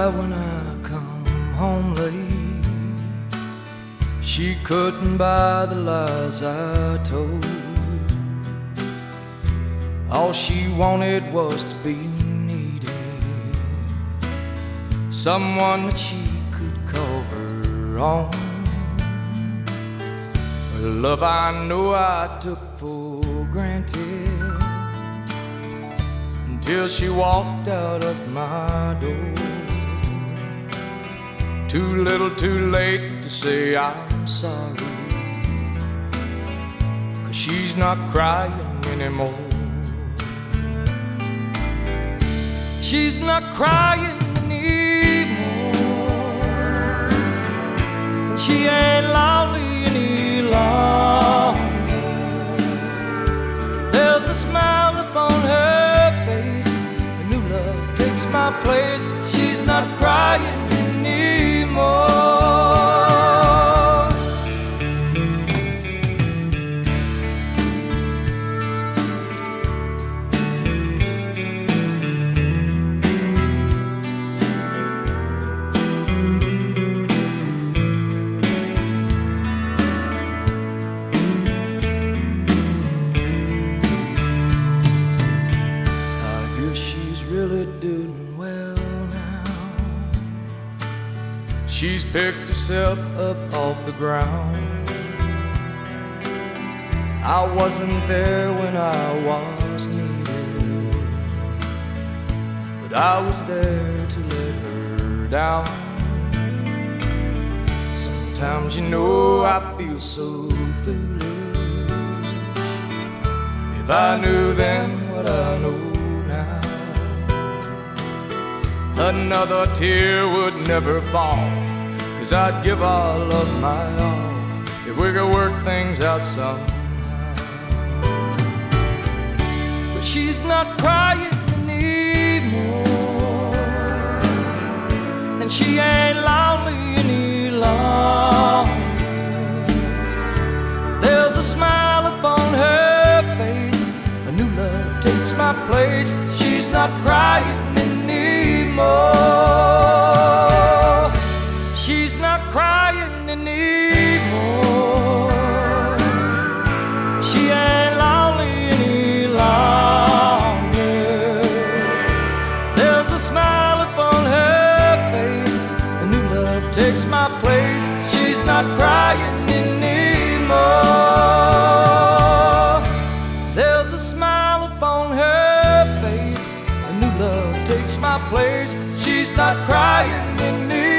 cry when I come home late. She couldn't buy the lies I told. All she wanted was to be needed, someone that she could call her own. A love I know I took for granted, until she walked out of my door. Too little, too late to say I'm sorry, 'cause she's not crying anymore. She's not crying anymore, and she ain't lonely any longer. There's a smile upon her face, a new love takes my place. She's not crying anymore. Really doing well now. She's picked herself up off the ground. I wasn't there when I was needed, but I was there to let her down. Sometimes, you know, I feel so foolish. If I knew then what I know now, another tear would never fall, 'cause I'd give all of my all if we could work things out somehow. But she's not crying anymore, and she ain't lonely any longer. There's a smile upon her face, a new love takes my place. She's not crying anymore. She's not crying anymore. She ain't lonely any longer. There's a smile upon her face, a new love takes my place. She's not crying anymore. There's a smile upon her face, a new love takes my place. She's not crying anymore.